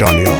İranyan.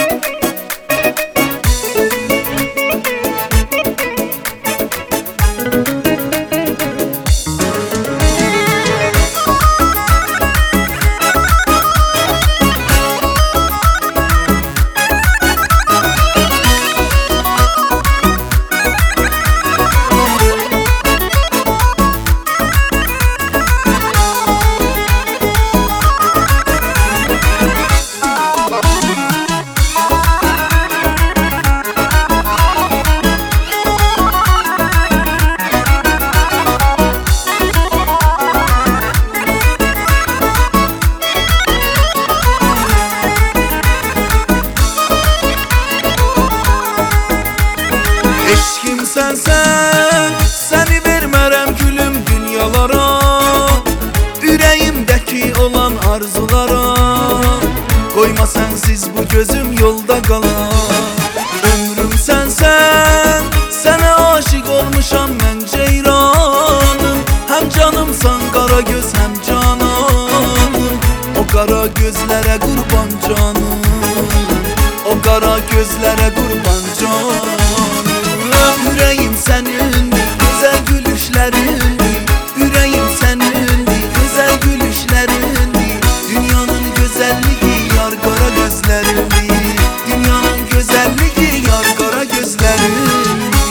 Eşkim sensen, seni vermərəm gülüm dünyalara, ürəyimdəki olan arzulara. Qoyma sensiz bu gözüm yolda qalar. Ömrüm sensen, sənə aşık olmuşam mən ceyranım. Həm canımsan qara göz, həm cananım. O qara gözlərə qurban canım, o qara gözlərə qurban canım. Yüreğim senindir, güzel gülüşlerindir. Yüreğim senindir, güzel gülüşlerindir. Dünyanın güzelliği yar kara gözlerindir. Dünyanın güzelliği yar kara gözlerindir.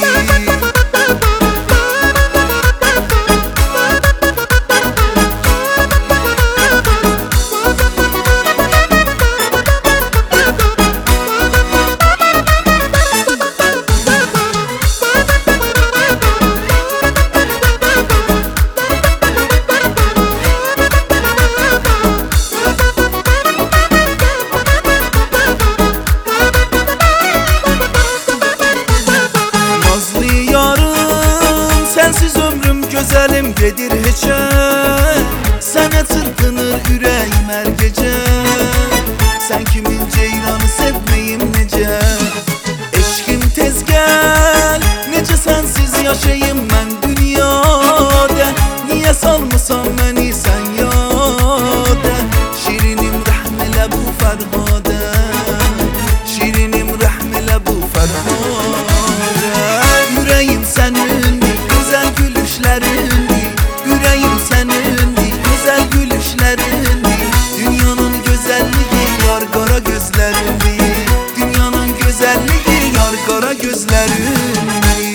Sensiz ömrüm güzelim gedir heçe. Sənə çırpınır ürəyim hər gecə. Sən kimin ceyranı sevməyim necə. Eşkim tez gəl, necə sensiz yaşayım mən dünyada. Niyə salmısan məni sən yada. Şirinim rəhm elə bu fərqadə. Şirinim rəhm elə bu fərqadə. Yüreğim senindir, güzel gülüşlerindir. Yüreğim senindir, güzel gülüşlerindir. Dünyanın güzelliği yar kara gözlerindir. Dünyanın güzelliği yar kara gözlerindir.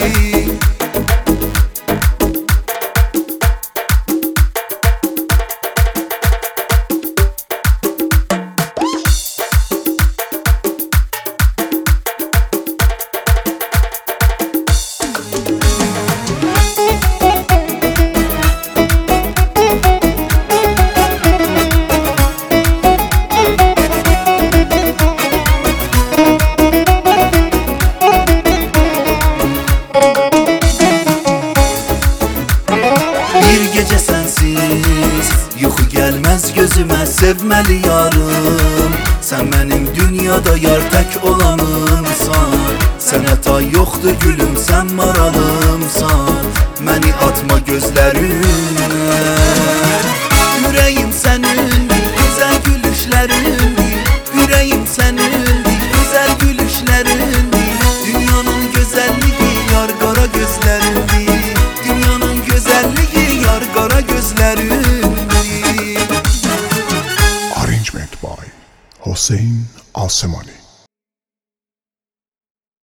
Bir gece sensiz yuxu gəlməz gözümə. Sevməli yarım, sən mənim dünyada yar tək olanımsan. Sənə tay yoxdur gülüm, sən maralımsan. Məni atma gözlərinə. Yüreğim senindir, güzel gülüşlerindir. Yüreğim senindir, güzel gülüşlerindir. Dünyanın güzelliği yar kara gözlerindir. Dünyanın güzelliği yar kara gözlerindir. Arrangement by Hossein Alsemani.